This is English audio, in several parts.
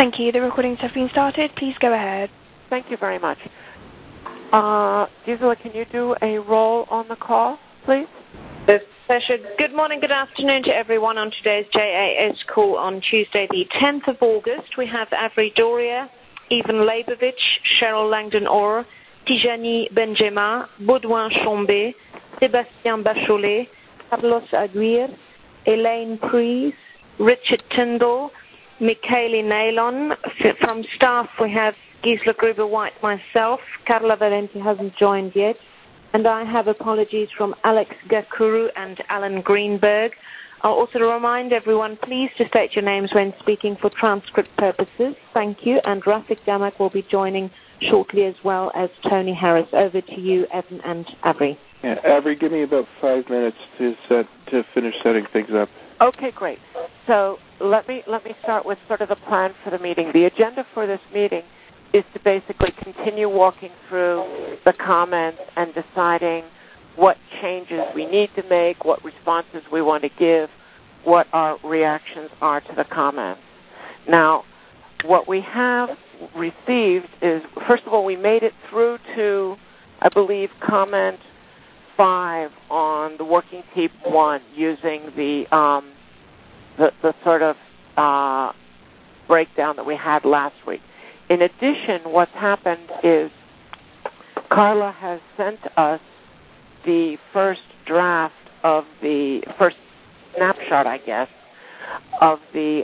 Thank you. The recordings have been started. Please go ahead. Thank you very much. Gisela, can you do a roll on the call, please? This session. Good morning, good afternoon to everyone on today's JAS call on Tuesday, the 10th of August. We have Avri Doria, Ivan Leibovich, Cheryl Langdon-Orr, Tijani Benjema, Baudouin Chambé, Sébastien Bacholet, Carlos Aguirre, Elaine Preece, Richard Tyndall, Michaeli Nailon. From staff, we have Gisela Gruber-White, myself. Carla Valenti hasn't joined yet. And I have apologies from Alex Gakuru and Alan Greenberg. I'll also remind everyone, please to state your names when speaking for transcript purposes. Thank you. And Rafik Damak will be joining shortly, as well as Tony Harris. Over to you, Evan and Avri. Yeah, Avri, give me about 5 minutes to finish setting things up. Okay, great. So let me start with sort of the plan for the meeting. The agenda for this meeting is to basically continue walking through the comments and deciding what changes we need to make, what responses we want to give, what our reactions are to the comments. Now, what we have received is, first of all, we made it through to, I believe, comment 5 on the working team 1 using the sort of breakdown that we had last week. In addition, what's happened is Carla has sent us the first draft of the first snapshot, I guess, of the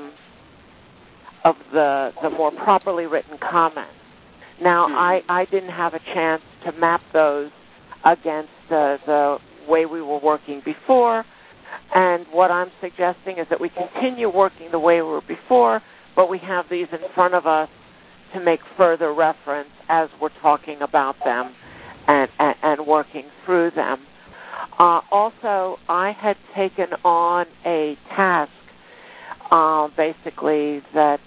more properly written comments. Now, I didn't have a chance to map those against the way we were working before, and what I'm suggesting is that we continue working the way we were before, but we have these in front of us to make further reference as we're talking about them and working through them. Also, I had taken on a task, basically, that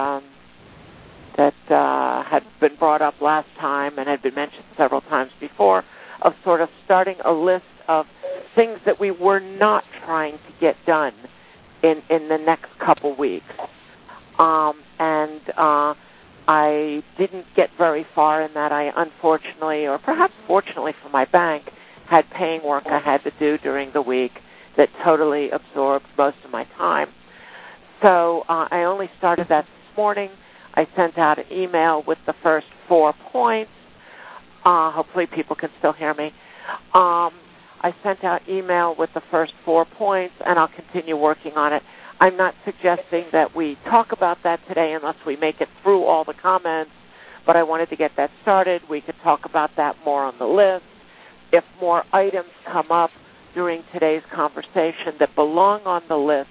had been brought up last time and had been mentioned several times before, of sort of starting a list of things that we were not trying to get done in the next couple weeks. I didn't get very far in that. I unfortunately, or perhaps fortunately for my bank, had paying work I had to do during the week that totally absorbed most of my time. So I only started that this morning. I sent out an email with the first 4 points. Hopefully people can still hear me. I sent out email with the first 4 points, and I'll continue working on it. I'm not suggesting that we talk about that today unless we make it through all the comments, but I wanted to get that started. We could talk about that more on the list. If more items come up during today's conversation that belong on the list,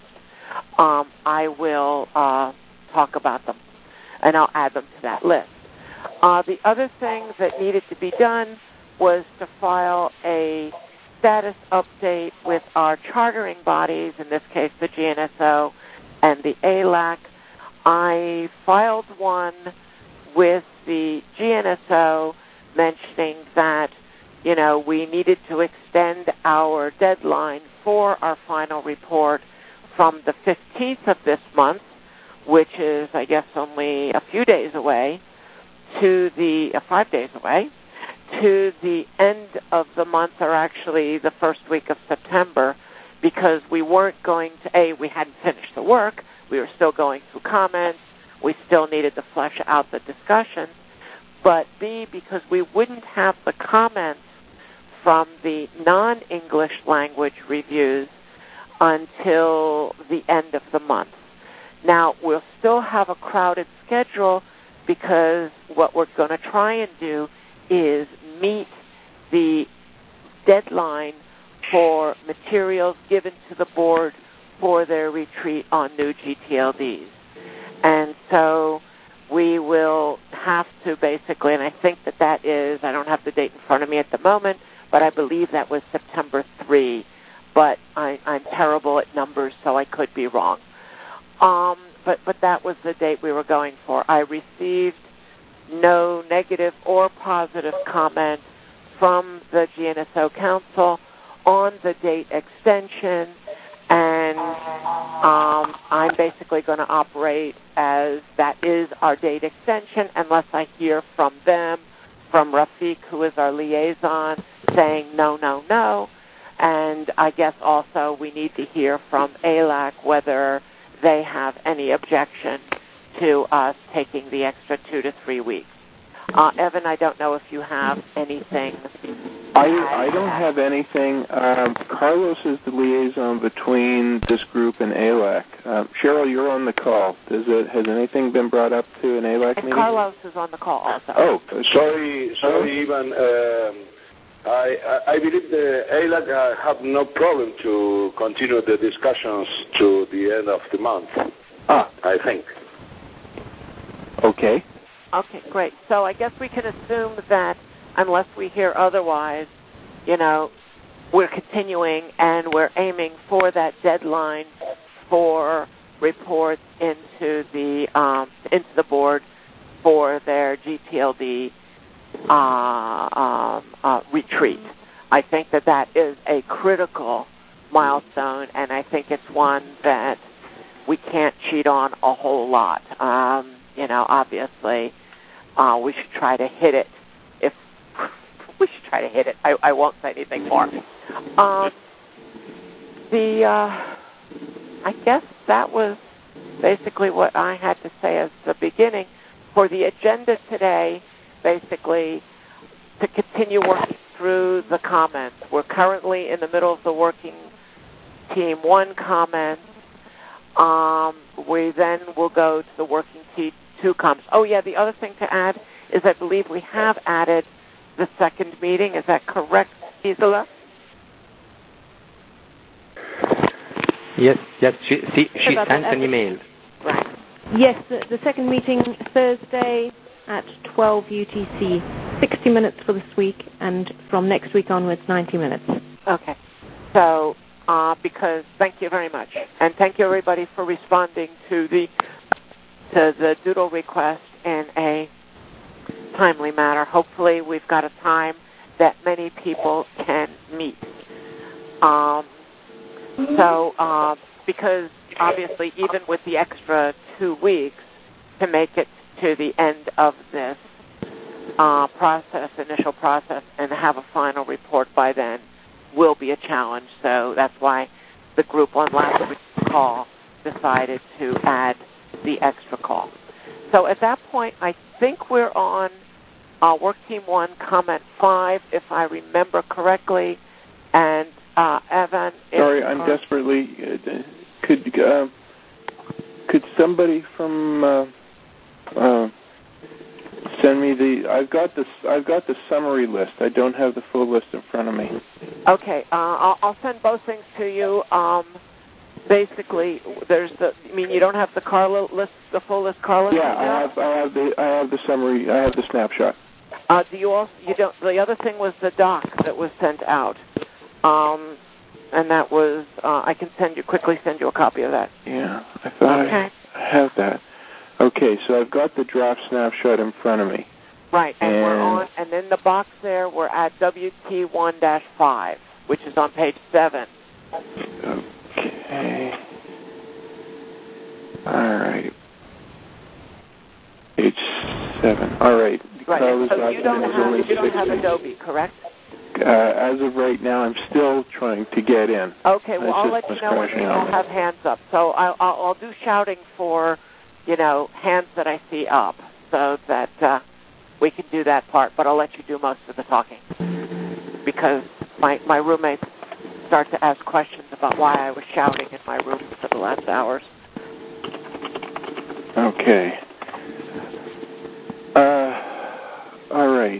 I will talk about them, and I'll add them to that list. The other thing that needed to be done was to file a status update with our chartering bodies, in this case the GNSO and the ALAC. I filed one with the GNSO mentioning that, we needed to extend our deadline for our final report from the 15th of this month, which is, I guess, only a few days away, to the 5 days away, to the end of the month, or actually the first week of September, because we weren't going to, we hadn't finished the work, we were still going through comments, we still needed to flesh out the discussion, but B, because we wouldn't have the comments from the non-English language reviews until the end of the month. Now, we'll still have a crowded schedule because what we're going to try and do is meet the deadline for materials given to the board for their retreat on new GTLDs. And so we will have to basically, and I think that is, I don't have the date in front of me at the moment, but I believe that was September 3, but I'm terrible at numbers, so I could be wrong. But that was the date we were going for. I received no negative or positive comment from the GNSO Council on the date extension, and and I'm basically going to operate as that is our date extension unless I hear from them, from Rafiq, who is our liaison, saying no, no, no. And I guess also we need to hear from ALAC whether they have any objection to us taking the extra 2 to 3 weeks. Evan, I don't know if you have anything. I don't have anything. Carlos is the liaison between this group and ALAC. Cheryl, you're on the call. Has anything been brought up to an ALAC meeting? Carlos is on the call also. Oh, sorry, Ivan. I believe the ALAC have no problem to continue the discussions to the end of the month. I think. Okay. Okay, great. So I guess we can assume that unless we hear otherwise, we're continuing and we're aiming for that deadline for reports into the board for their GTLD retreat. I think that is a critical milestone, and I think it's one that we can't cheat on a whole lot. Obviously, we should try to hit it. I won't say anything more. I guess that was basically what I had to say as the beginning. For the agenda today, basically, to continue working through the comments. We're currently in the middle of the working team 1 comments. We then will go to the working team 2 comments. Oh, yeah, the other thing to add is I believe we have added the second meeting. Is that correct, Gisela? Yes, she sent an email. Right. Yes, the second meeting Thursday at 12 UTC, 60 minutes for this week, and from next week onwards, 90 minutes. Okay. So, because thank you very much, and thank you everybody for responding to the doodle request in a timely manner. Hopefully, we've got a time that many people can meet. Because obviously, even with the extra 2 weeks to make it to the end of this initial process, and have a final report by then will be a challenge. So that's why the group on last week's call decided to add the extra call. So at that point, I think we're on Work Team 1, Comment 5, if I remember correctly. And Evan... Sorry, I'm desperately... Could somebody from... send me I've got the summary list. I don't have the full list in front of me. Okay, I'll send both things to you. Basically, you don't have the Carla list, the full list, Carla? Yeah, I have the summary. I have the snapshot. The other thing was the doc that was sent out, and that was I can quickly send you a copy of that. Yeah, I thought I have that. Okay, so I've got the draft snapshot in front of me. Right, and we're on, and in the box there, we're at WT1-5, which is on page 7. Okay. All right. Page 7. All right. Right. So you don't have Adobe, correct? As of right now, I'm still trying to get in. Okay. Well, I'll let you know when people have hands up. So I'll do shouting for, hands that I see up, so that we can do that part. But I'll let you do most of the talking, because my roommates start to ask questions about why I was shouting in my room for the last hours. Okay. All right.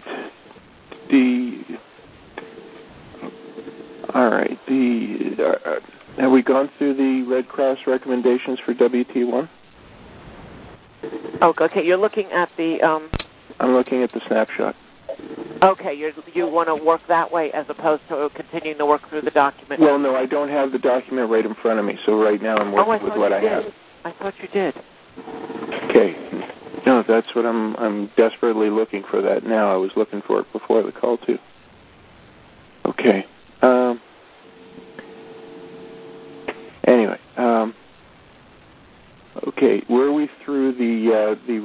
Have we gone through the Red Cross recommendations for WT1? Oh, okay. You're looking at the... I'm looking at the snapshot. Okay, you want to work that way as opposed to continuing to work through the document? Well, no, I don't have the document right in front of me, so right now I'm working with what I have. I thought you did. Okay. No, that's what I'm desperately looking for that now. I was looking for it before the call, too. Okay. Anyway,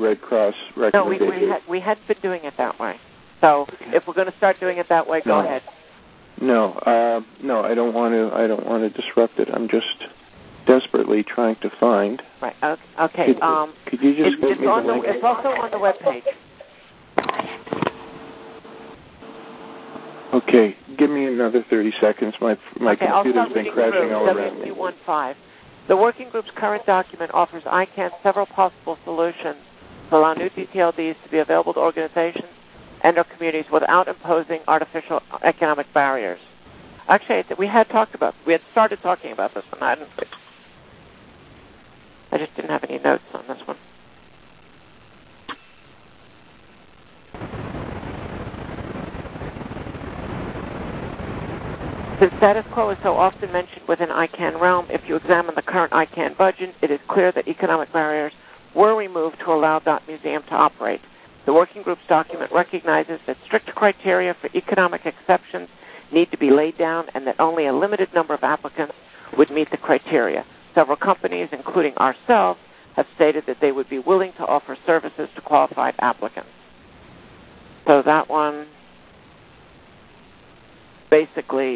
Red Cross recommendation. No, we hadn't been doing it that way. So if we're going to start doing it that way, go ahead. No, I don't want to disrupt it. I'm just desperately trying to find. Right. Okay. Could you just give me the link? It's also on the webpage. Okay, give me another 30 seconds. My computer's been crashing all around me. WT15. The working group's current document offers ICANN several possible solutions to allow new DTLDs to be available to organizations and our communities without imposing artificial economic barriers. Actually, we had started talking about this one. I just didn't have any notes on this one. Since status quo is so often mentioned within ICANN realm, if you examine the current ICANN budget, it is clear that economic barriers were removed to allow .museum to operate. The working group's document recognizes that strict criteria for economic exceptions need to be laid down and that only a limited number of applicants would meet the criteria. Several companies, including ourselves, have stated that they would be willing to offer services to qualified applicants. So that one basically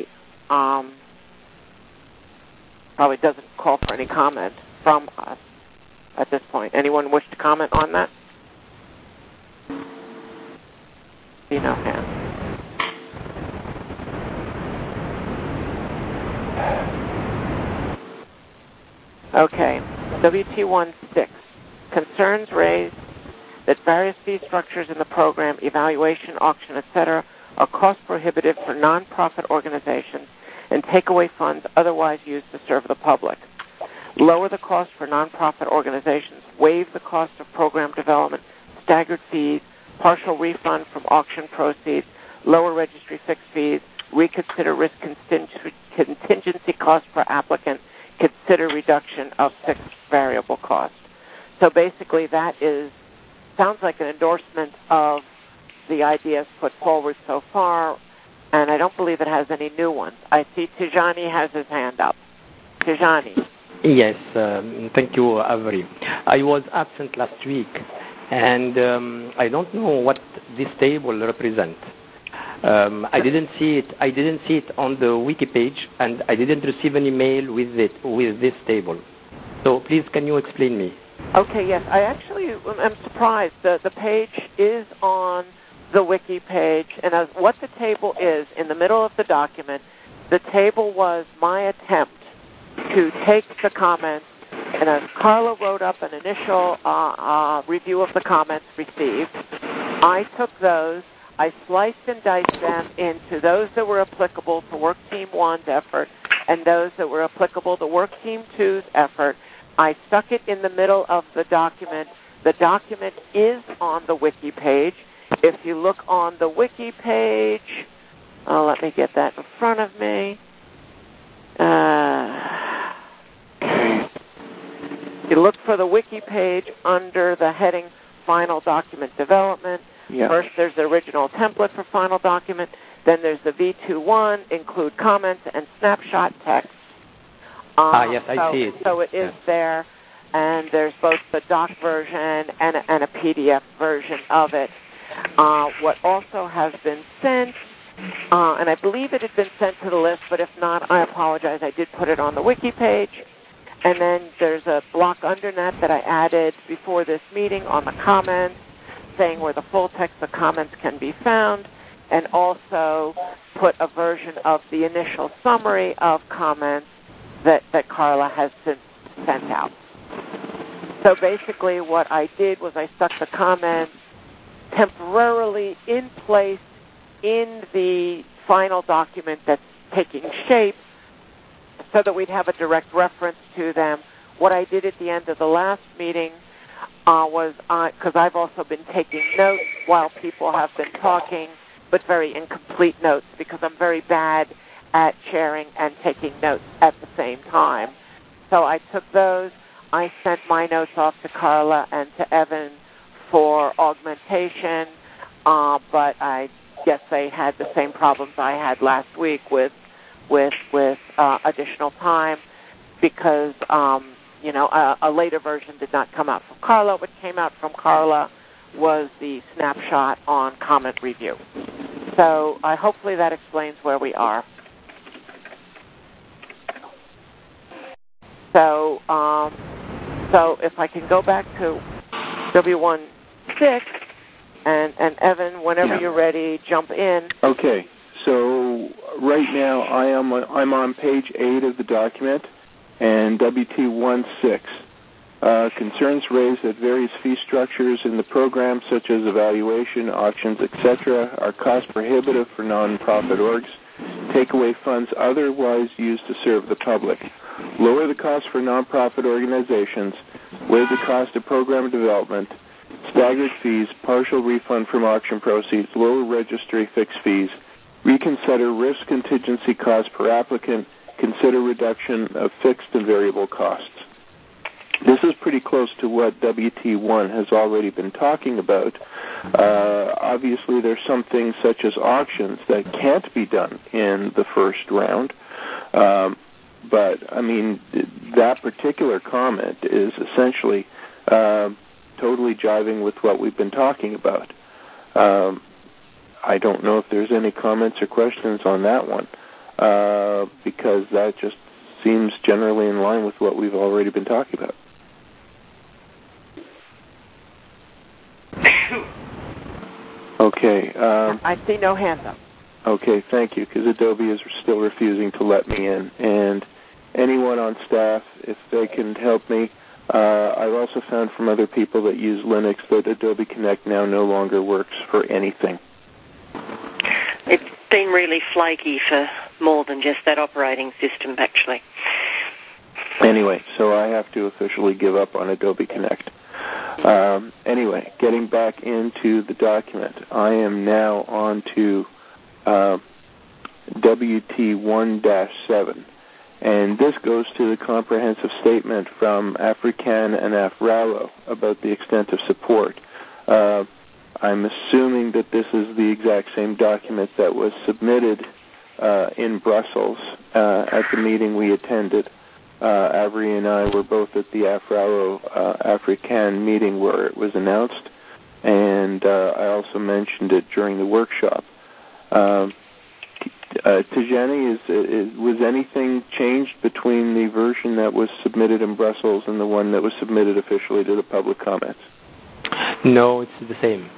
probably doesn't call for any comment from us at this point. Anyone wish to comment on that? See no hands. Okay, WT16. Concerns raised that various fee structures in the program, evaluation, auction, etc., are cost prohibitive for nonprofit organizations and take away funds otherwise used to serve the public. Lower the cost for nonprofit organizations, waive the cost of program development, staggered fees, partial refund from auction proceeds, lower registry fixed fees, reconsider risk contingency cost per applicant, consider reduction of fixed variable cost. So basically that sounds like an endorsement of the ideas put forward so far, and I don't believe it has any new ones. I see Tijani has his hand up. Tijani. Yes, thank you, Avery. I was absent last week, and I don't know what this table represents. I didn't see it on the wiki page, and I didn't receive any mail with this table. So please, can you explain me? Okay, yes. I actually am surprised. The page is on the wiki page, and as what the table is in the middle of the document, the table was my attempt to take the comments, and as Carla wrote up an initial review of the comments received, I took those, I sliced and diced them into those that were applicable to Work Team 1's effort and those that were applicable to Work Team 2's effort. I stuck it in the middle of the document. The document is on the wiki page. If you look on the wiki page, let me get that in front of me. You look for the wiki page under the heading Final Document Development. Yeah. First, there's the original template for Final Document. Then there's the V21, include comments and snapshot text. Yes, I see it. So it is there, and there's both the doc version and a PDF version of it. What also has been sent, and I believe it had been sent to the list, but if not, I apologize. I did put it on the wiki page. And then there's a block under that I added before this meeting on the comments, saying where the full text of comments can be found, and also put a version of the initial summary of comments that Carla has since sent out. So basically what I did was I stuck the comments temporarily in place in the final document that's taking shape so that we'd have a direct reference to them. What I did at the end of the last meeting was, because I've also been taking notes while people have been talking, but very incomplete notes because I'm very bad at sharing and taking notes at the same time. So I took those. I sent my notes off to Carla and to Evan for augmentation, but I guess they had the same problems I had last week with additional time because a later version did not come out from Carla. What came out from Carla was the snapshot on comment review. So hopefully that explains where we are. So if I can go back to W16, and Evan, whenever you're ready, jump in. Okay. So right now I'm on page 8 of the document, and WT16. Concerns raised that various fee structures in the program, such as evaluation, auctions, etc., are cost prohibitive for nonprofit orgs, take away funds otherwise used to serve the public, lower the cost for nonprofit organizations, waive the cost of program development, staggered fees, partial refund from auction proceeds, lower registry fixed fees, reconsider risk contingency costs per applicant, consider reduction of fixed and variable costs. This is pretty close to what WT1 has already been talking about. Obviously, there's some things such as auctions that can't be done in the first round. But, I mean, that particular comment is essentially totally jiving with what we've been talking about. I don't know if there's any comments or questions on that one, because that just seems generally in line with what we've already been talking about. Okay. I see no hands up. Okay, thank you, because Adobe is still refusing to let me in. And anyone on staff, if they can help me, I've also found from other people that use Linux that Adobe Connect now no longer works for anything. It's been really flaky for more than just that operating system, actually. Anyway, so I have to officially give up on Adobe Connect. Anyway, getting back into the document, I am now on to WT1-7, and this goes to the comprehensive statement from African and AFRALO about the extent of support. I'm assuming that this is the exact same document that was submitted in Brussels at the meeting we attended. Avery and I were both at the AFRALO African meeting where it was announced, and I also mentioned it during the workshop. Tijani, was anything changed between the version that was submitted in Brussels and the one that was submitted officially to the public comments? No, it's the same.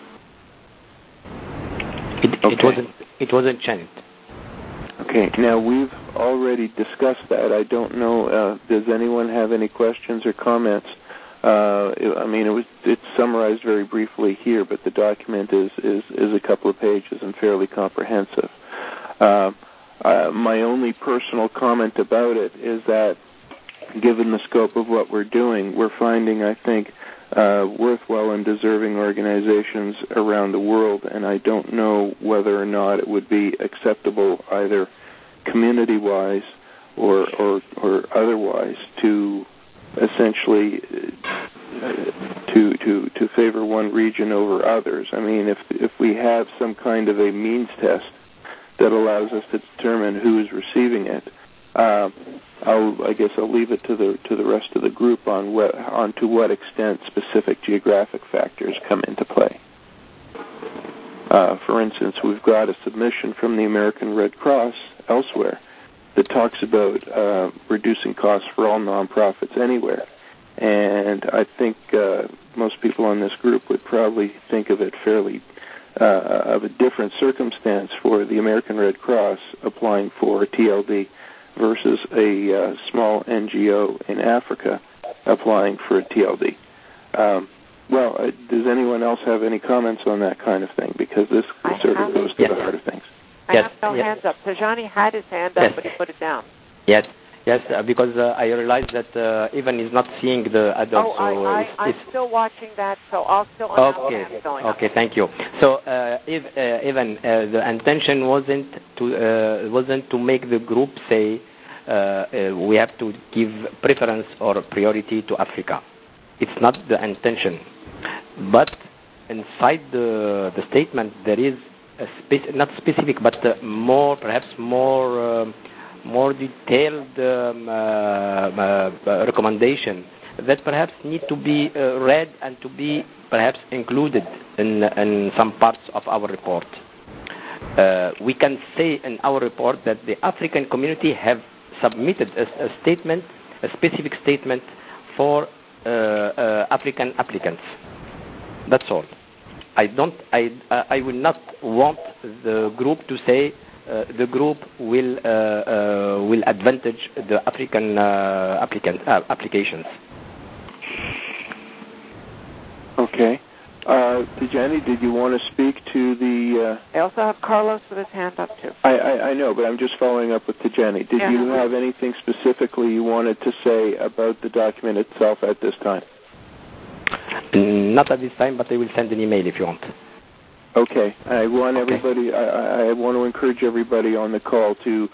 It wasn't changed. Okay, now we've already discussed that. I don't know, does anyone have any questions or comments? I mean, it's summarized very briefly here, but the document is a couple of pages and fairly comprehensive. My only personal comment about it is that, given the scope of what we're doing, we're finding, I think, worthwhile and deserving organizations around the world, and I don't know whether or not it would be acceptable either community-wise or otherwise to essentially to favor one region over others. I mean, if we have some kind of a means test that allows us to determine who is receiving it, I guess I'll leave it to the rest of the group on to what extent specific geographic factors come into play. For instance, we've got a submission from the American Red Cross elsewhere that talks about reducing costs for all nonprofits anywhere. And I think most people on this group would probably think of it fairly of a different circumstance for the American Red Cross applying for TLD versus a small NGO in Africa applying for a TLD. Does anyone else have any comments on that kind of thing? Because this sort of goes to the heart of things. I have no hands up. Tajani had his hand up, but he put it down. Yes, because I realized that Ivan is not seeing the adults. I'm still watching that, so I'll still announce what's going on. Okay, thank you. So, Ivan, the intention wasn't to make the group say we have to give preference or priority to Africa. It's not the intention. But inside the statement, there is not specific, but perhaps more more detailed recommendation that perhaps need to be read and to be perhaps included in some parts of our report. We can say in our report that the African community have submitted a statement, a specific statement for African applicants. That's all. I will not want the group to say the group will advantage the African applications. Okay. Tijani, did you want to speak to the... I also have Carlos with his hand up, too. I know, but I'm just following up with Tijani. Did you have anything specifically you wanted to say about the document itself at this time? Not at this time, but I will send an email if you want. Okay. I want everybody... I want to encourage everybody on the call to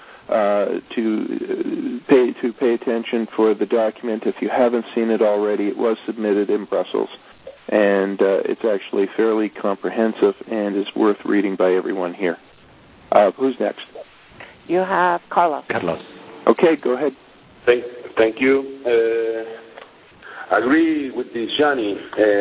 pay attention for the document. If you haven't seen it already, it was submitted in Brussels. And it's actually fairly comprehensive and is worth reading by everyone here. Who's next? You have Carlos. Okay, go ahead. Thank you. I agree with Tijani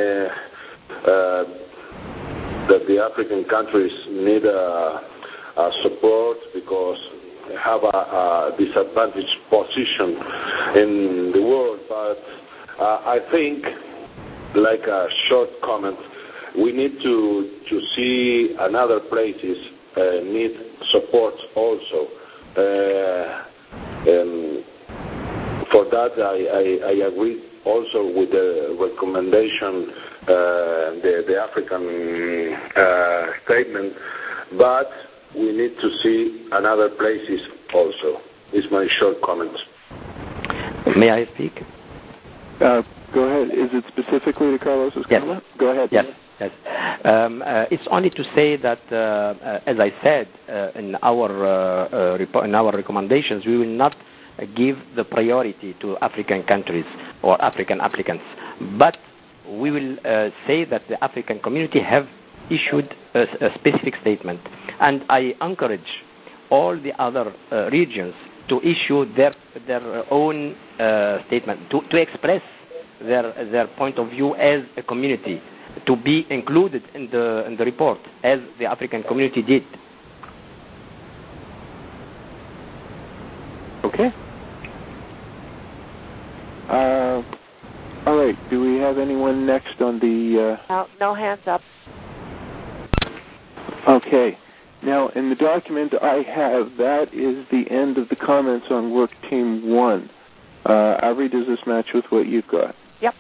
that the African countries need support because they have a disadvantaged position in the world. But I think, like a short comment, we need to see another places need support also. And for that, I agree also with the recommendation, the African statement, but we need to see another places also. Is my short comment. May I speak? Go ahead. Is it specifically to Carlos's comment? Go ahead. Yes. It's only to say that, as I said in our recommendations, we will not give the priority to African countries or African applicants, but we will say that the African community have issued a specific statement, and I encourage all the other regions to issue their own statement to express their point of view as a community, to be included in the report as the African community did. Okay. All right. Do we have anyone next on the... No hands up. Okay. Now, in the document I have, that is the end of the comments on Work Team 1. Avery, does this match with what you've got? Yep.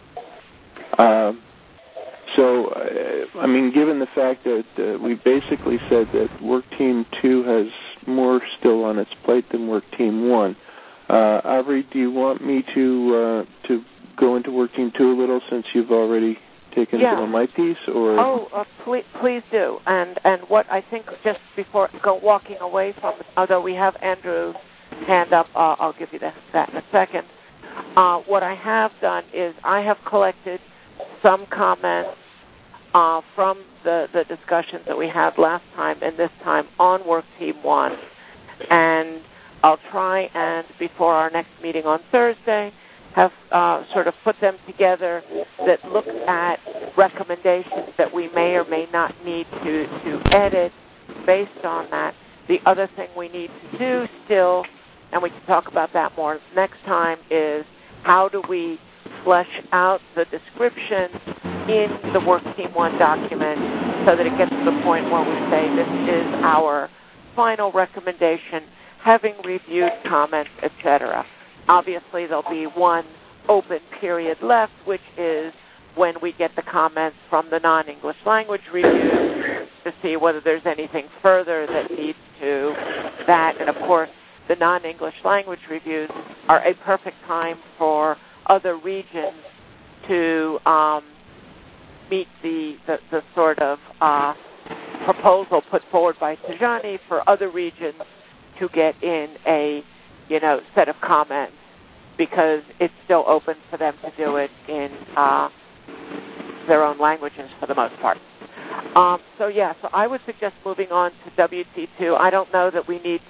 Given the fact that we basically said that Work Team 2 has more still on its plate than Work Team 1, Avery, do you want me to go into Work Team 2 a little since you've already taken some of my piece? Or please do. And what I think, just before walking away from it, although we have Andrew's hand up, I'll give you that in a second. What I have done is I have collected some comments from the discussions that we had last time and this time on Work Team 1. And I'll try and, before our next meeting on Thursday, have sort of put them together that look at recommendations that we may or may not need to edit based on that. The other thing we need to do still, and we can talk about that more next time, is how do we flesh out the description in the Work Team 1 document so that it gets to the point where we say this is our final recommendation, having reviewed comments, etc. Obviously, there'll be one open period left, which is when we get the comments from the non-English language reviews to see whether there's anything further that needs to that. And, of course, the non-English language reviews are a perfect time for other regions to meet the sort of proposal put forward by Tijani for other regions to get in a set of comments, because it's still open for them to do it in their own languages for the most part. So I would suggest moving on to WT2. I don't know that we need to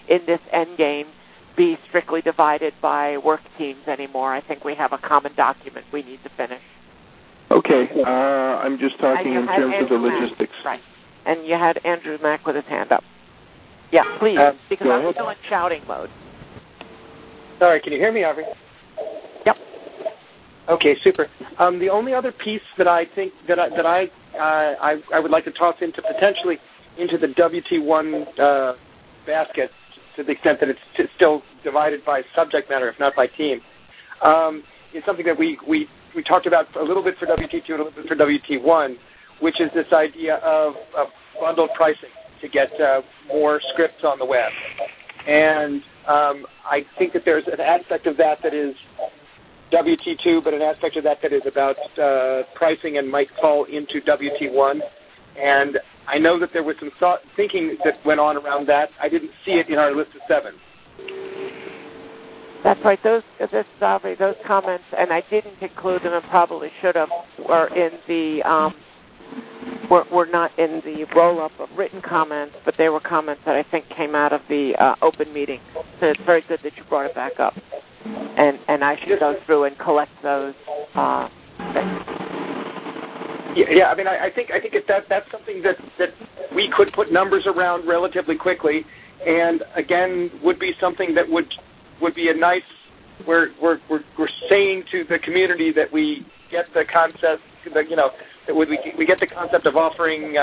in this end game, be strictly divided by work teams anymore. I think we have a common document we need to finish. Okay, I'm just talking in terms of the logistics. Right. And you had Andrew Mack with his hand up. Yeah, please, because I'm still in shouting mode. Sorry, can you hear me, Avery? Yep. Okay, super. The only other piece that I think that I would like to toss into potentially into the WT1 basket, to the extent that it's still divided by subject matter, if not by team, is something that we talked about a little bit for WT2 and a little bit for WT1, which is this idea of bundled pricing to get more scripts on the web. And I think that there's an aspect of that is WT2, but an aspect of that is about pricing and might fall into WT1. And I know that there was some thinking that went on around that. I didn't see it in our list of 7. That's right. Those comments, and I didn't include them and probably should have, were in the were not in the roll-up of written comments, but they were comments that I think came out of the open meeting. So it's very good that you brought it back up. And I should go through and collect those things. Yeah. I mean, I think that's something that we could put numbers around relatively quickly, and again would be something that would be a nice. We're saying to the community that we get the concept that that we get the concept of offering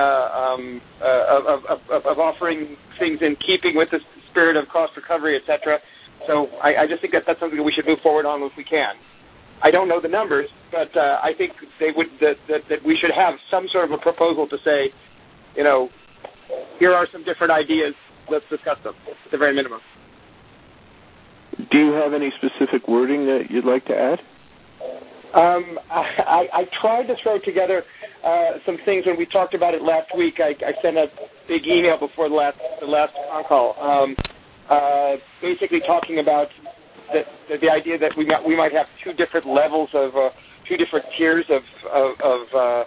of offering things in keeping with the spirit of cost recovery, etc. So I just think that's something that we should move forward on if we can. I don't know the numbers, but I think that we should have some sort of a proposal to say, here are some different ideas. Let's discuss them at the very minimum. Do you have any specific wording that you'd like to add? I tried to throw together some things when we talked about it last week. I sent a big email before the last phone call, basically talking about the idea that we might have 2 different levels of 2 different tiers of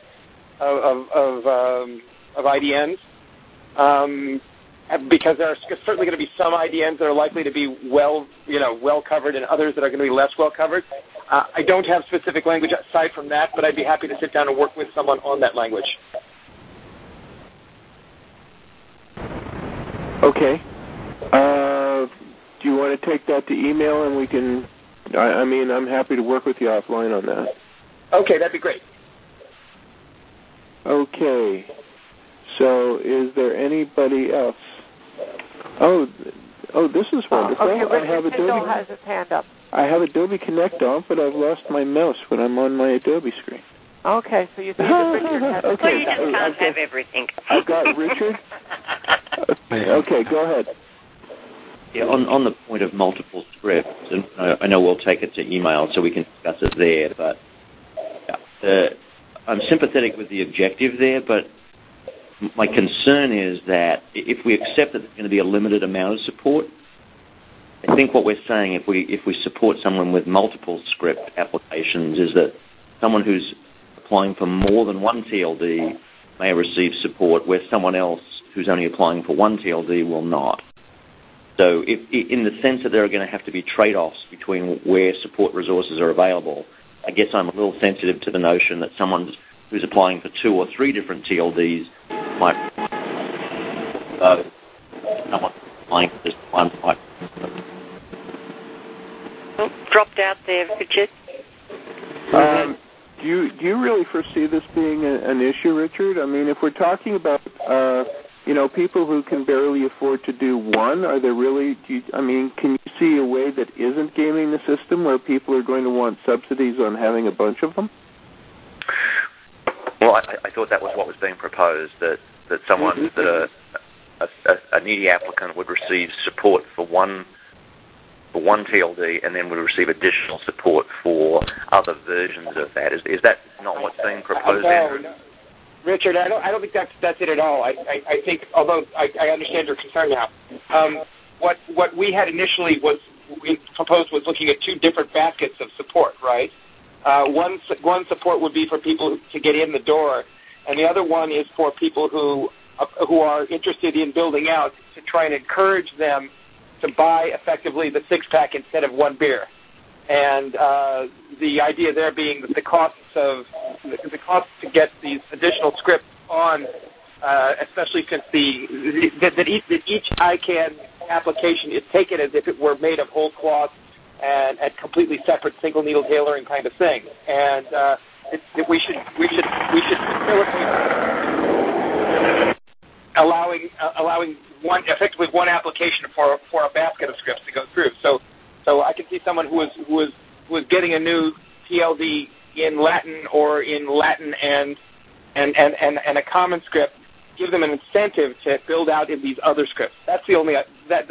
IDNs. Because there are certainly going to be some IDNs that are likely to be well covered, and others that are going to be less well covered. I don't have specific language aside from that, but I'd be happy to sit down and work with someone on that language. Okay. Do you want to take that to email, and we can? I mean, I'm happy to work with you offline on that. Okay, that'd be great. Okay. So, is there anybody else? Oh, this is wonderful. Okay, I have Adobe has his hand up. I have Adobe Connect on, but I've lost my mouse when I'm on my Adobe screen. Okay, so you see Richard has okay. Well, you just can't have everything. I've got Richard. Okay, go ahead. Yeah, on the point of multiple scripts, and I know we'll take it to email so we can discuss it there, but I'm sympathetic with the objective there, but my concern is that if we accept that there's going to be a limited amount of support, I think what we're saying, if we support someone with multiple script applications, is that someone who's applying for more than one TLD may receive support, where someone else who's only applying for one TLD will not. So in the sense that there are going to have to be trade-offs between where support resources are available, I guess I'm a little sensitive to the notion that someone who's applying for 2 or 3 different TLDs might someone applying for just one might. Oh, dropped out there, Richard. Do you really foresee this being an issue, Richard? I mean, if we're talking about people who can barely afford to do one, are there really? Can you see a way that isn't gaming the system where people are going to want subsidies on having a bunch of them? Well, I thought that was what was being proposed, that someone, that a needy applicant would receive support for one TLD and then would receive additional support for other versions of that. Is that not what's being proposed, Andrew? No. Richard, I don't think that's it at all. I think, although I understand your concern now, what we had initially we proposed was looking at 2 different baskets of support, right? One support would be for people to get in the door, and the other one is for people who are interested in building out, to try and encourage them to buy effectively the six-pack instead of one beer. And the idea there being that the cost to get these additional scripts on, especially since that each ICANN application is taken as if it were made of whole cloth and a completely separate single needle tailoring kind of thing. And we should facilitate allowing effectively one application for a basket of scripts to go through. So I can see someone who was getting a new TLD in Latin or in Latin and a common script, give them an incentive to build out in these other scripts. That's the way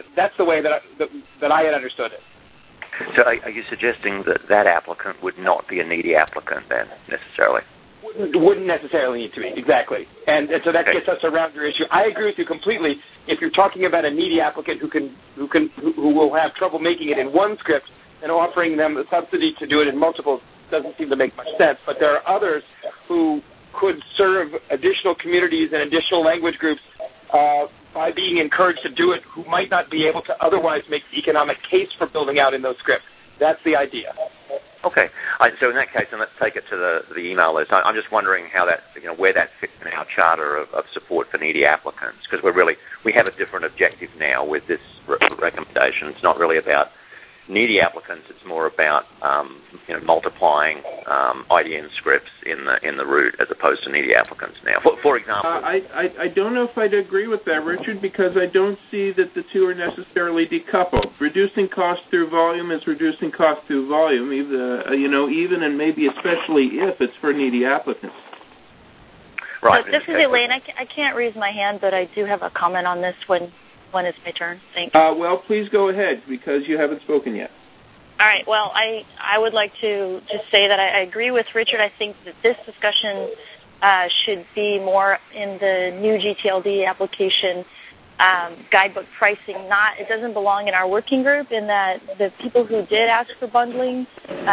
that I had understood it. So are you suggesting that applicant would not be a needy applicant then, necessarily? Wouldn't necessarily need to be, exactly. And so that gets us around your issue. I agree with you completely. If you're talking about a needy applicant who will have trouble making it in one script, and offering them a subsidy to do it in multiple doesn't seem to make much sense. But there are others who could serve additional communities and additional language groups by being encouraged to do it, who might not be able to otherwise make the economic case for building out in those scripts. That's the idea. Okay. So in that case, then let's take it to the email list. I'm just wondering how that, where that fits in our charter of support for needy applicants, because we have a different objective now with this recommendation. It's not really about needy applicants. It's more about multiplying IDN scripts in the root as opposed to needy applicants now. For example, I don't know if I'd agree with that, Richard, because I don't see that the two are necessarily decoupled. Reducing cost through volume is reducing cost through volume, even and maybe especially if it's for needy applicants. Right. This is Elaine. I can't raise my hand, but I do have a comment on this when it's my turn. Thanks. Well, please go ahead, because you haven't spoken yet. All right. Well, I would like to just say that I agree with Richard. I think that this discussion should be more in the new GTLD application guidebook pricing. It doesn't belong in our working group, in that the people who did ask for bundling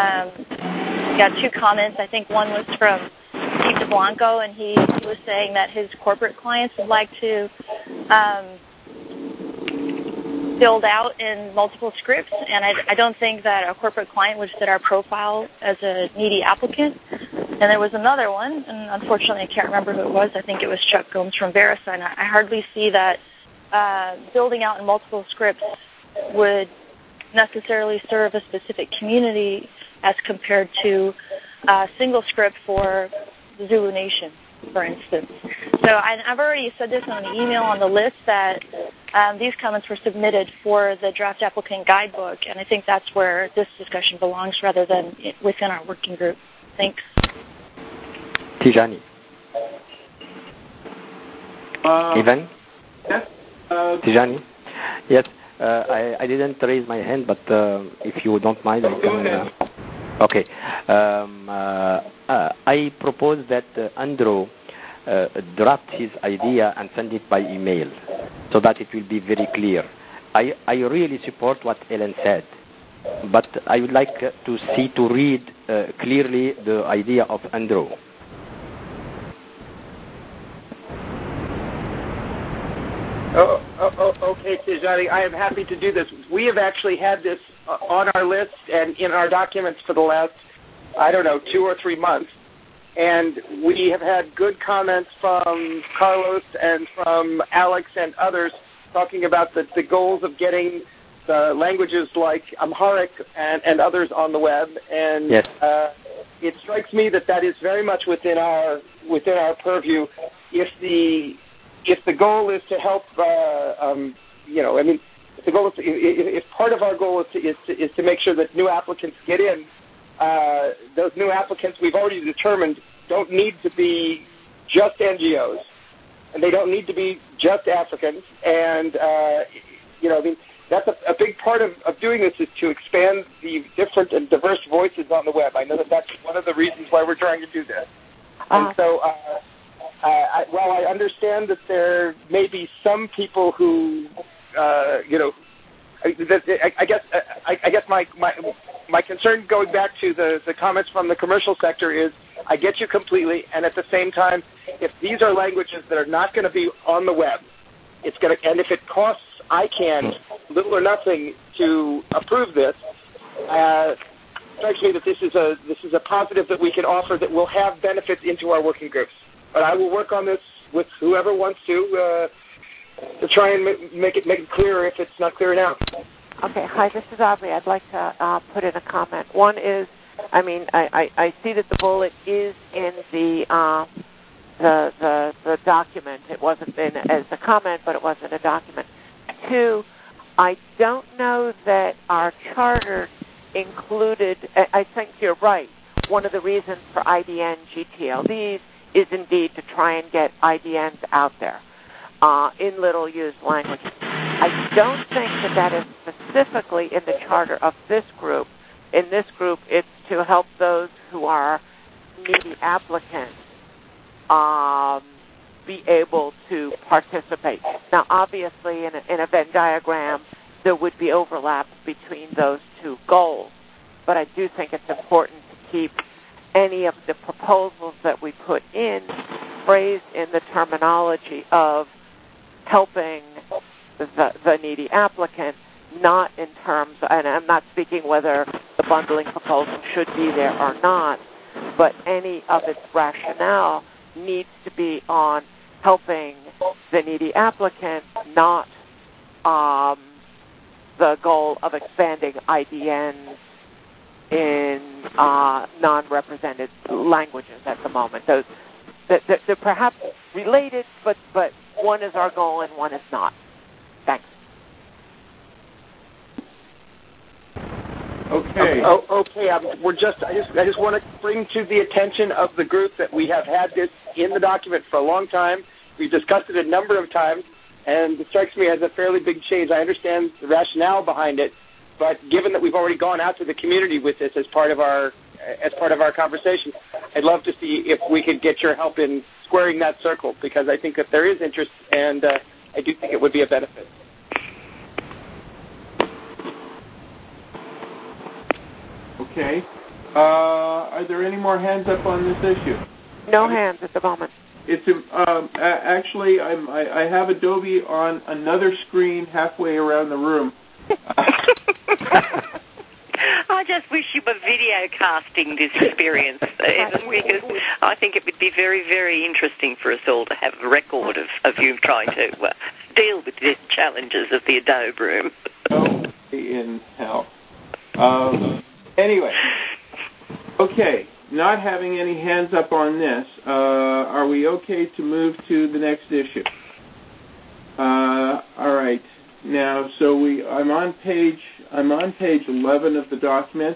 got two comments. I think one was from Steve DeBlanco, and he was saying that his corporate clients would like to build out in multiple scripts, and I don't think that a corporate client would fit our profile as a needy applicant. And there was another one, and unfortunately I can't remember who it was. I think it was Chuck Gomes from VeriSign. I hardly see that building out in multiple scripts would necessarily serve a specific community as compared to a single script for the Zulu Nation, for instance. So I've already said this on the email on the list that these comments were submitted for the draft applicant guidebook, and I think that's where this discussion belongs rather than within our working group. Thanks. Tijani. Ivan? Yes. Tijani? Yes. I didn't raise my hand, but if you don't mind, I can. Okay. I propose that Andrew draft his idea and send it by email so that it will be very clear. I really support what Ellen said, but I would like to read clearly the idea of Andrew. Okay, Tijani, I am happy to do this. We have actually had this on our list and in our documents for the last, 2 or 3 months. And we have had good comments from Carlos and from Alex and others talking about the goals of getting the languages like Amharic and others on the web. And yes. It strikes me that is very much within our purview. If the goal is to help, if the goal is if part of our goal is to make sure that new applicants get in, those new applicants we've already determined don't need to be just NGOs, and they don't need to be just Africans. And that's a big part of doing this, is to expand the different and diverse voices on the web. I know that's one of the reasons why we're trying to do this. And so. While I understand that there may be some people who, I guess my concern, going back to the comments from the commercial sector, is I get you completely, and at the same time, if these are languages that are not going to be on the web, and if it costs ICANN little or nothing to approve this, strikes me that this is a positive that we can offer that will have benefits into our working groups. But I will work on this with whoever wants to try and make it clearer if it's not clear now. Okay. Hi, this is Aubrey. I'd like to put in a comment. One is, I see that the bullet is in the document. It wasn't in as a comment, but it wasn't a document. Two, I don't know that our charter included, I think you're right, one of the reasons for IDN GTLDs is indeed to try and get IDNs out there in little used languages. I don't think that is specifically in the charter of this group. In this group, it's to help those who are needy applicants be able to participate. Now, obviously, in a Venn diagram, there would be overlap between those two goals, but I do think it's important to keep any of the proposals that we put in phrased in the terminology of helping the needy applicant, not in terms, and I'm not speaking whether the bundling proposal should be there or not, but any of its rationale needs to be on helping the needy applicant, not the goal of expanding IDNs in non-represented languages at the moment. Those they're perhaps related, but one is our goal and one is not. Thanks. Okay. Okay. I just want to bring to the attention of the group that we have had this in the document for a long time. We've discussed it a number of times, and it strikes me as a fairly big change. I understand the rationale behind it, but given that we've already gone out to the community with this as part of our conversation, I'd love to see if we could get your help in squaring that circle, because I think that there is interest, and I do think it would be a benefit. Okay. Are there any more hands up on this issue? No hands at the moment. It's actually I have Adobe on another screen halfway around the room. I just wish you were video casting this experience, Evan, because I think it would be very, very interesting for us all to have a record of you trying to deal with the challenges of the Adobe room. Oh, in hell. Anyway, okay, not having any hands up on this, are we okay to move to the next issue? All right. Now, so I'm on page 11 of the document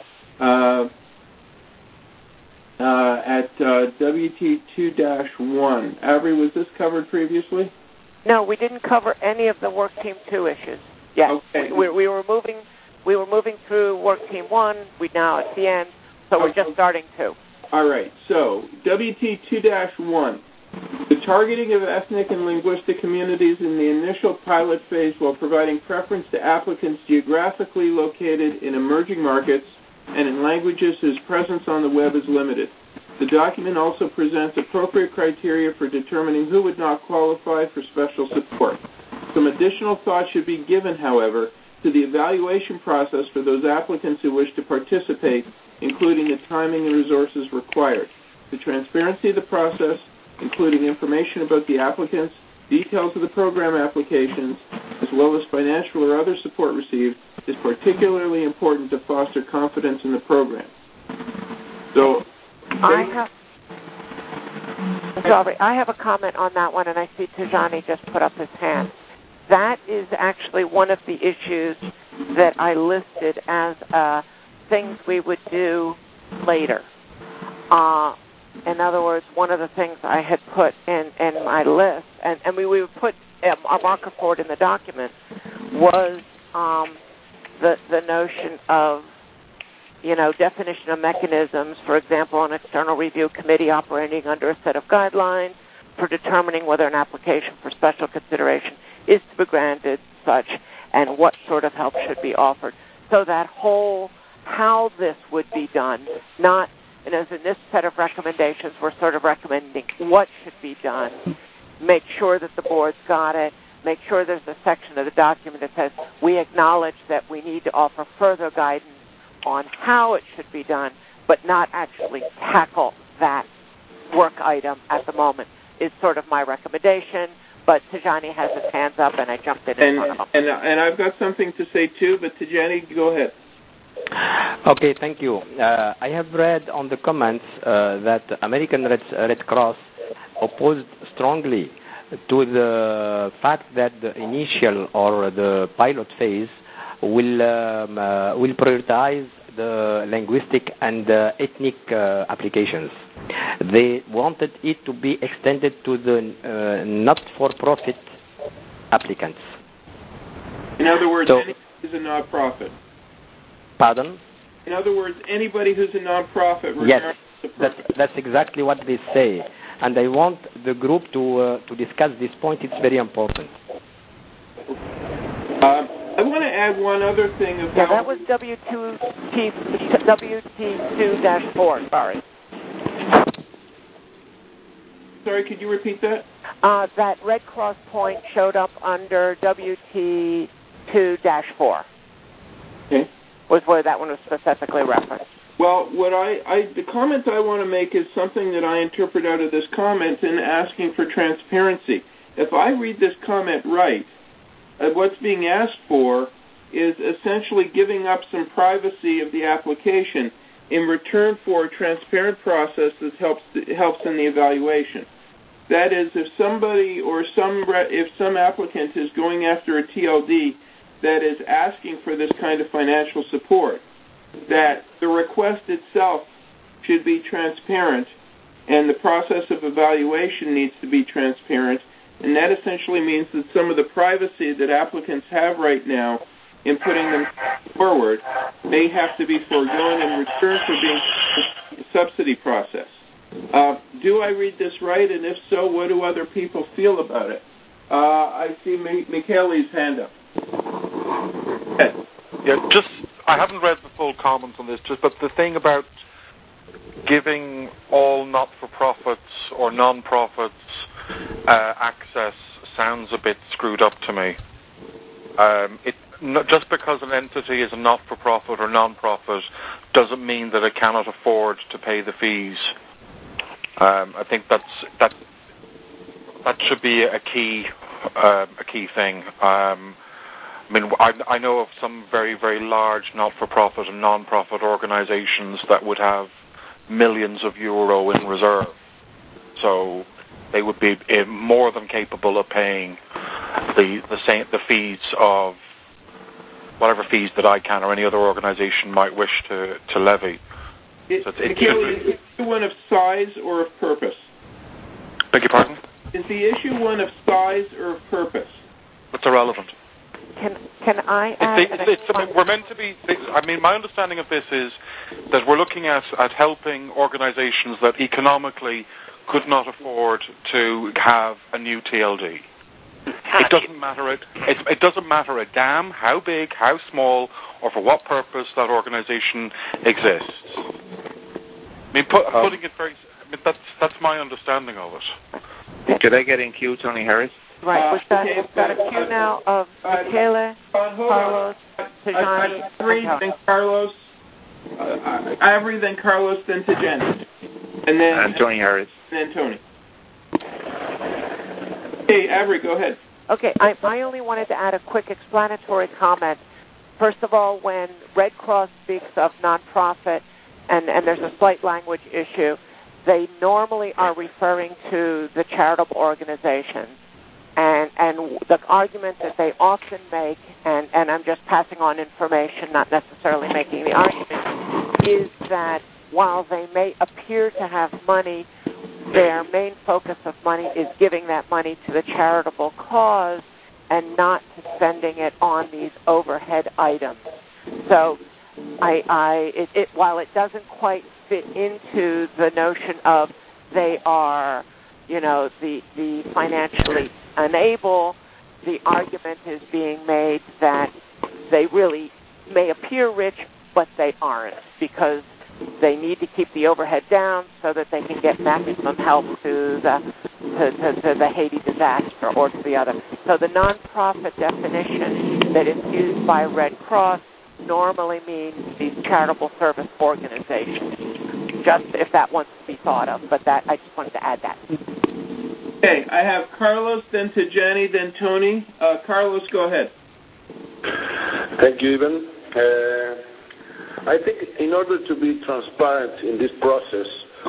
at WT 2-1. Avery, was this covered previously? No, we didn't cover any of the Work Team 2 issues. Yes, okay. we were moving through Work Team 1. We now at the end, so we're just starting 2. All right. So WT 2-1. The targeting of ethnic and linguistic communities in the initial pilot phase while providing preference to applicants geographically located in emerging markets and in languages whose presence on the web is limited. The document also presents appropriate criteria for determining who would not qualify for special support. Some additional thought should be given, however, to the evaluation process for those applicants who wish to participate, including the timing and resources required. The transparency of the process, including information about the applicants, details of the program applications, as well as financial or other support received, is particularly important to foster confidence in the program. So, I have a comment on that one, and I see Tijani just put up his hand. That is actually one of the issues that I listed as things we would do later. In other words, one of the things I had put in my list, and we would put a marker for it in the document, was the notion of, definition of mechanisms, for example, an external review committee operating under a set of guidelines for determining whether an application for special consideration is to be granted such, and what sort of help should be offered. So that whole, how this would be done, not, as in this set of recommendations, we're sort of recommending what should be done, make sure that the board's got it, make sure there's a section of the document that says we acknowledge that we need to offer further guidance on how it should be done, but not actually tackle that work item at the moment, is sort of my recommendation. But Tijani has his hands up, and I jumped in front of him. And I've got something to say, too, but Tijani, go ahead. Okay, thank you. I have read on the comments that American Red Cross opposed strongly to the fact that the initial or the pilot phase will prioritize the linguistic and ethnic applications. They wanted it to be extended to the not-for-profit applicants. In other words, anybody who's a non-profit. Pardon? In other words, anybody who's a non-profit. Yes, that's exactly what they say. And I want the group to discuss this point. It's very important. I want to add one other thing about... Yeah, that was WT2-4, sorry. Sorry, could you repeat that? That Red Cross point showed up under WT2-4. Okay. Was where that one was specifically referenced. Well, the comment I want to make is something that I interpret out of this comment in asking for transparency. If I read this comment right, what's being asked for is essentially giving up some privacy of the application in return for a transparent process that helps in the evaluation. That is, if somebody or if some applicant is going after a TLD that is asking for this kind of financial support, that the request itself should be transparent and the process of evaluation needs to be transparent, and that essentially means that some of the privacy that applicants have right now in putting them forward may have to be foregone in return for being a subsidy process. Do I read this right? And if so, what do other people feel about it? I see Michele's hand up. Yeah, I haven't read the full comments on this, but the thing about giving all not-for-profits or non-profits access sounds a bit screwed up to me. Just because an entity is a not-for-profit or non-profit doesn't mean that it cannot afford to pay the fees. I think that should be a key thing. I know of some very, very large not-for-profit and non-profit organizations that would have millions of euro in reserve. So they would be more than capable of paying the fees of whatever fees that I can or any other organization might wish to levy. Michele, is the issue one of size or of purpose? Beg your pardon? Is the issue one of size or of purpose? It's irrelevant. Can I add? We're meant to be. My understanding of this is that we're looking at helping organizations that economically could not afford to have a new TLD. It doesn't matter. It doesn't matter a damn how big, how small, or for what purpose that organization exists. Putting it very. That's my understanding of it. Could I get in queue, Tony Harris? Right, we've got a queue now of Michele, Carlos, Tijani, three, then Carlos, Avery, then Carlos, then Tijani, and then Tony Harris, and then Tony. Hey, Avery, go ahead. Okay, I only wanted to add a quick explanatory comment. First of all, when Red Cross speaks of nonprofit, and there's a slight language issue, they normally are referring to the charitable organizations. And the argument that they often make, and I'm just passing on information, not necessarily making the argument, is that while they may appear to have money, their main focus of money is giving that money to the charitable cause and not to spending it on these overhead items. So while it doesn't quite fit into the notion of they are, the financially unable, the argument is being made that they really may appear rich, but they aren't, because they need to keep the overhead down so that they can get maximum help to the Haiti disaster or to the other. So the nonprofit definition that is used by Red Cross normally means these charitable service organizations, just if that wants to be thought of. But that I just wanted to add that. Okay, I have Carlos, then Tijani, then Tony. Carlos, go ahead. Thank you, Ivan. I think in order to be transparent in this process,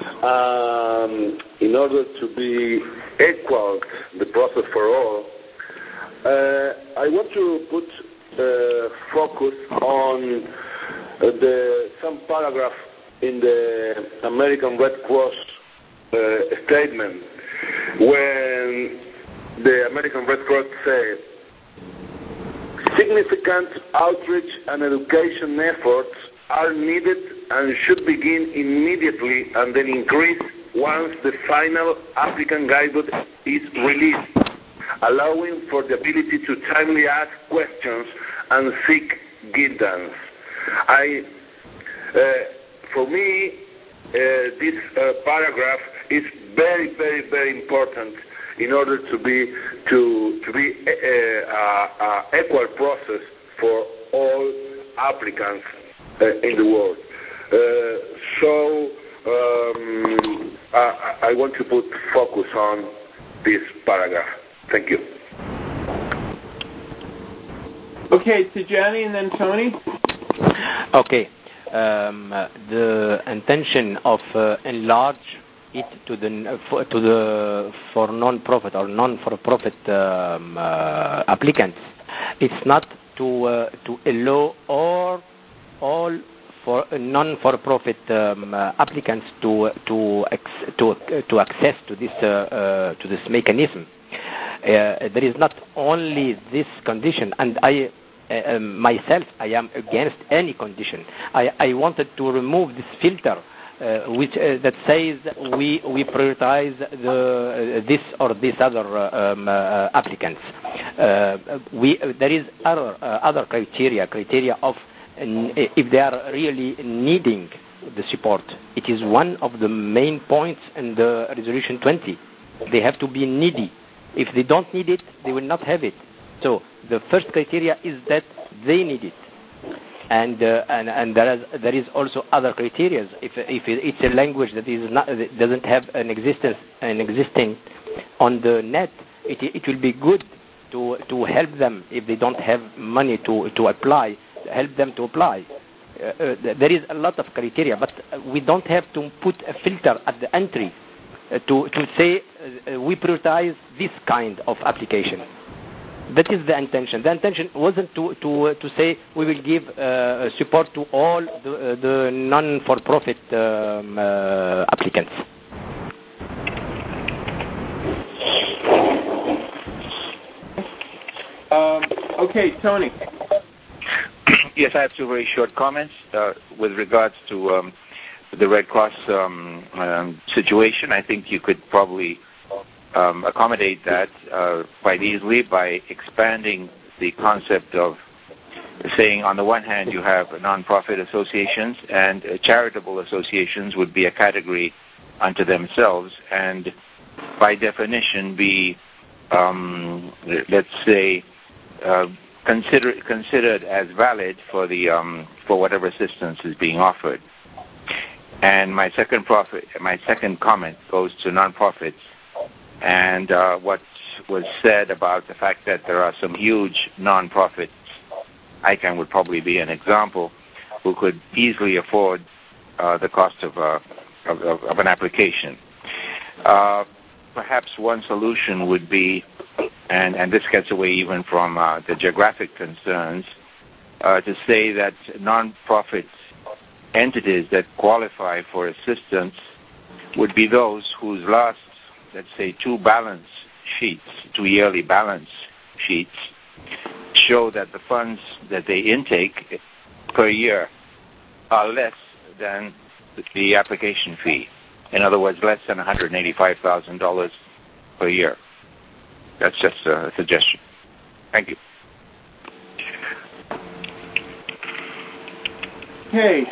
in order to be equal, the process for all, I want to put focus on some paragraph in the American Red Cross statement when the American Red Cross said, significant outreach and education efforts are needed and should begin immediately and then increase once the final African guidebook is released, allowing for the ability to timely ask questions and seek guidance. For me, this paragraph is very, very, very important in order to be equal process for all applicants in the world. I want to put focus on this paragraph. Thank you. Okay, Tijani and then Tony. Okay. The intention of enlarge it to the for non-profit or non-for-profit applicants. It's not to allow all for non-for-profit applicants to access to this mechanism. There is not only this condition, and I myself am against any condition. I wanted to remove this filter which that says we prioritize this or this other applicants. There is other criteria of if they are really needing the support. It is one of the main points in the Resolution 20. They have to be needy. If they don't need it, they will not have it. So the first criteria is that they need it, and there is also other criteria. If it's a language that doesn't have an existing on the net, it will be good to help them if they don't have money to apply. Help them to apply. There is a lot of criteria, but we don't have to put a filter at the entry to say we prioritize this kind of application. That is the intention. The intention wasn't to say we will give support to all the non-for-profit applicants. Okay, Tony. Yes, I have two very short comments with regards to the Red Cross situation. I think you could probably accommodate that quite easily by expanding the concept of saying, on the one hand, you have non-profit associations, and charitable associations would be a category unto themselves, and by definition be, let's say, considered as valid for the for whatever assistance is being offered. And my second comment goes to non-profits, and what was said about the fact that there are some huge non-profits, ICANN would probably be an example, who could easily afford the cost of an application. Perhaps one solution would be, and this gets away even from the geographic concerns, to say that non-profit entities that qualify for assistance would be those whose last, let's say, two yearly balance sheets show that the funds that they intake per year are less than the application fee. In other words, less than $185,000 per year. That's just a suggestion. Thank you. Okay,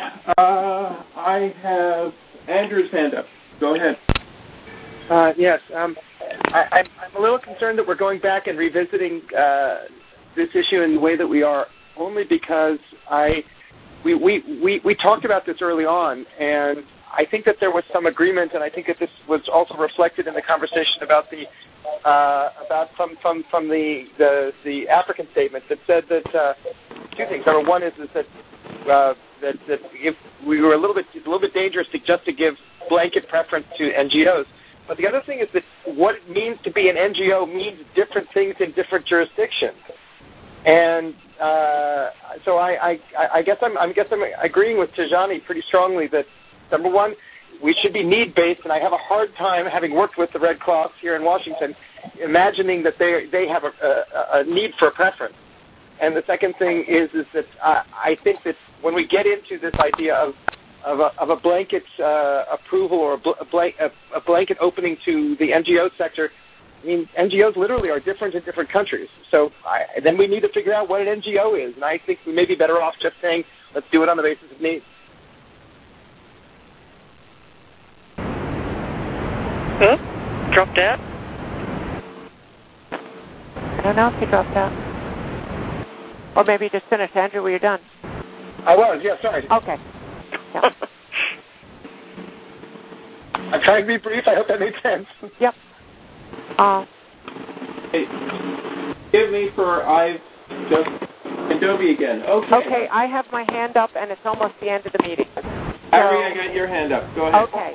I have Andrew's hand up. Go ahead. Yes. I'm a little concerned that we're going back and revisiting this issue in the way that we are, only because we talked about this early on, and I think that there was some agreement, and I think that this was also reflected in the conversation about the African statement that said that two things. Number one is that if we were a little bit dangerous to give blanket preference to NGOs. But the other thing is that what it means to be an NGO means different things in different jurisdictions. And so I guess I'm agreeing with Tijani pretty strongly that, number one, we should be need-based, and I have a hard time, having worked with the Red Cross here in Washington, imagining that they have a need for a preference. And the second thing is that I think that when we get into this idea of a blanket approval or a blanket opening to the NGO sector, I mean, NGOs literally are different in different countries. So then we need to figure out what an NGO is, and I think we may be better off just saying, let's do it on the basis of need. Oh, dropped out? I don't know if he dropped out. Or maybe you just finished. Andrew, were you done? I was, yeah, sorry. Okay. Yeah. I'm trying to be brief. I hope that made sense. Yep. Hey, give me for I've just Adobe again. Okay, I have my hand up, and it's almost the end of the meeting. Harry, I got your hand up. Go ahead. Okay.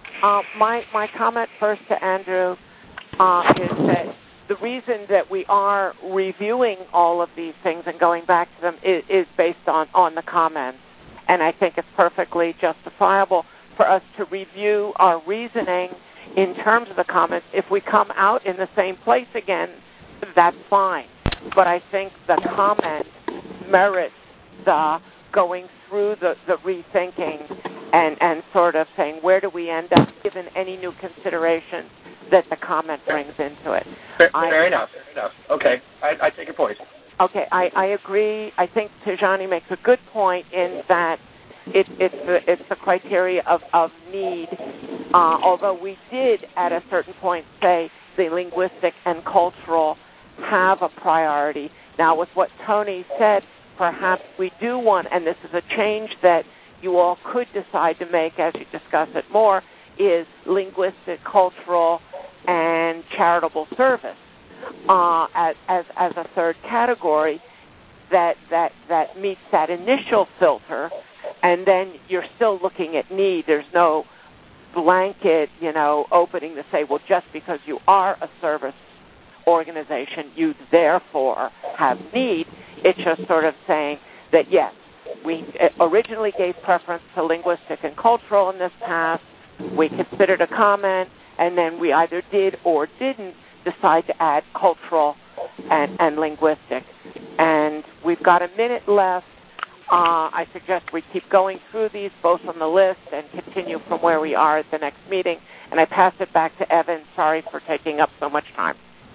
My comment first to Andrew is that the reason that we are reviewing all of these things and going back to them is based on the comments. And I think it's perfectly justifiable for us to review our reasoning in terms of the comments. If we come out in the same place again, that's fine. But I think the comment merits the going through the rethinking and sort of saying, where do we end up given any new considerations that the comment brings into it. Fair enough. Okay, I take your point. Okay, I agree. I think Tijani makes a good point in that it's the criteria of need, although we did at a certain point say the linguistic and cultural have a priority. Now, with what Tony said, perhaps we do want, and this is a change that you all could decide to make as you discuss it more, is linguistic, cultural, and charitable service as a third category that meets that initial filter, and then you're still looking at need. There's no blanket, opening to say, well, just because you are a service organization, you therefore have need. It's just sort of saying that, yes, we originally gave preference to linguistic and cultural in this past. We considered a comment, and then we either did or didn't decide to add cultural and linguistic. And we've got a minute left. I suggest we keep going through these both on the list and continue from where we are at the next meeting. And I pass it back to Evan. Sorry for taking up so much time.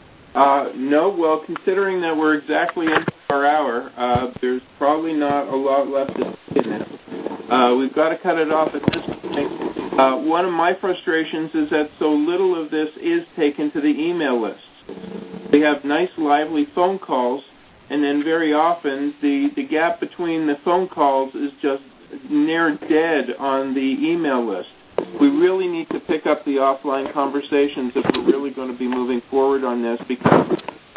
No, well, considering that we're exactly into our hour, there's probably not a lot left to say in this. We've got to cut it off at this point. One of my frustrations is that so little of this is taken to the email lists. We have nice, lively phone calls, and then very often the gap between the phone calls is just near dead on the email list. We really need to pick up the offline conversations if we're really going to be moving forward on this, because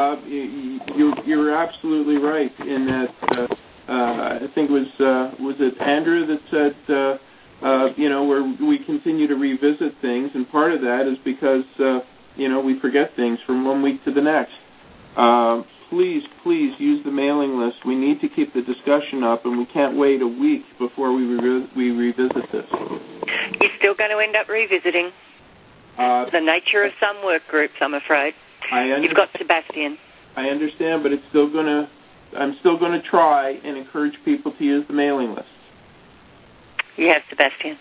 you're absolutely right in that. I think was it Andrew that said where we continue to revisit things, and part of that is because we forget things from one week to the next. Please use the mailing list. We need to keep the discussion up, and we can't wait a week before we revisit this. You're still going to end up revisiting. The nature of some work groups, I'm afraid. You've got Sebastian. I understand, but I'm still going to try and encourage people to use the mailing list. You have Sebastian.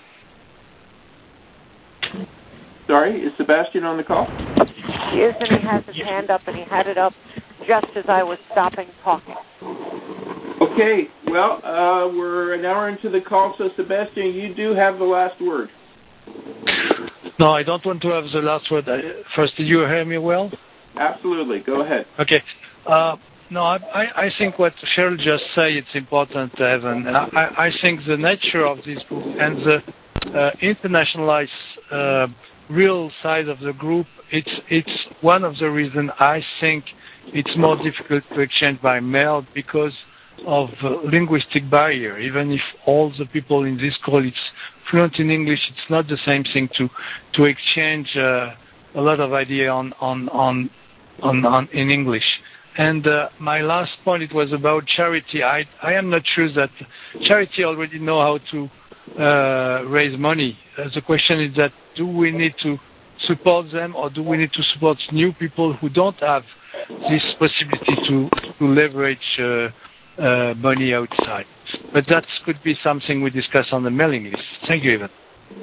Sorry, is Sebastian on the call? He is, and he has his hand up, and he had it up just as I was stopping talking. Okay, well, we're an hour into the call, so Sebastian, you do have the last word. No, I don't want to have the last word. First, did you hear me well? Absolutely. Go ahead. Okay. No, I think what Cheryl just said, it's important to have, and I think the nature of this group and the internationalized real side of the group, it's one of the reasons I think it's more difficult to exchange by mail because of linguistic barrier. Even if all the people in this call it's fluent in English, it's not the same thing to exchange a lot of idea on in English. And my last point, it was about charity. I am not sure that charity already know how to raise money. The question is that do we need to support them or do we need to support new people who don't have this possibility to leverage money outside? But that could be something we discuss on the mailing list. Thank you, Ivan.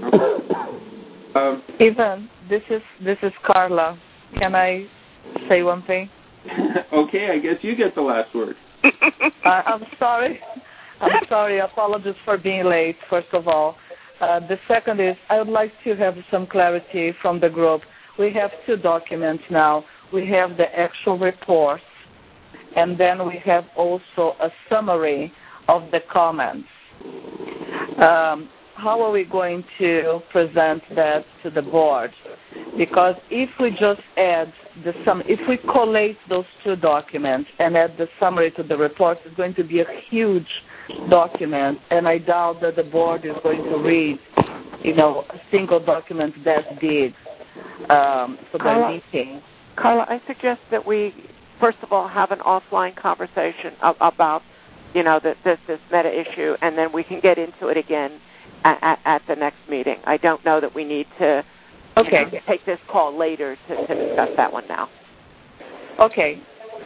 Ivan, this is Carla. Can I say one thing? Okay, I guess you get the last word. I'm sorry. Apologies for being late, first of all. The second is I would like to have some clarity from the group. We have two documents now. We have the actual report, and then we have also a summary of the comments. How are we going to present that to the board? Because if we just add if we collate those two documents and add the summary to the report, it's going to be a huge document, and I doubt that the board is going to read, a single document that big for their meeting. Carla, I suggest that we, first of all, have an offline conversation about, this meta issue, and then we can get into it again at the next meeting. I don't know that we need to take this call later to discuss that one now. Okay.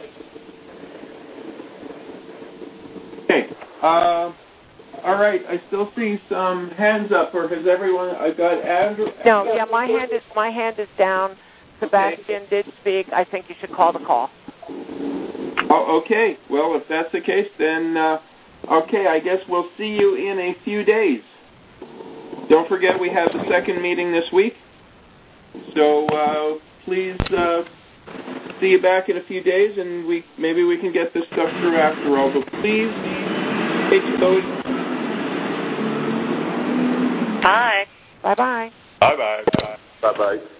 Okay. All right. I still see some hands up. Or has everyone? I got Andrew. No. Yeah. My hand is down. Sebastian did speak. I think you should call the call. Oh, okay. Well, if that's the case, then okay. I guess we'll see you in a few days. Don't forget we have the second meeting this week. So please see you back in a few days, and maybe we can get this stuff through after all. But please take those. Bye. Bye-bye. Bye-bye. Bye-bye.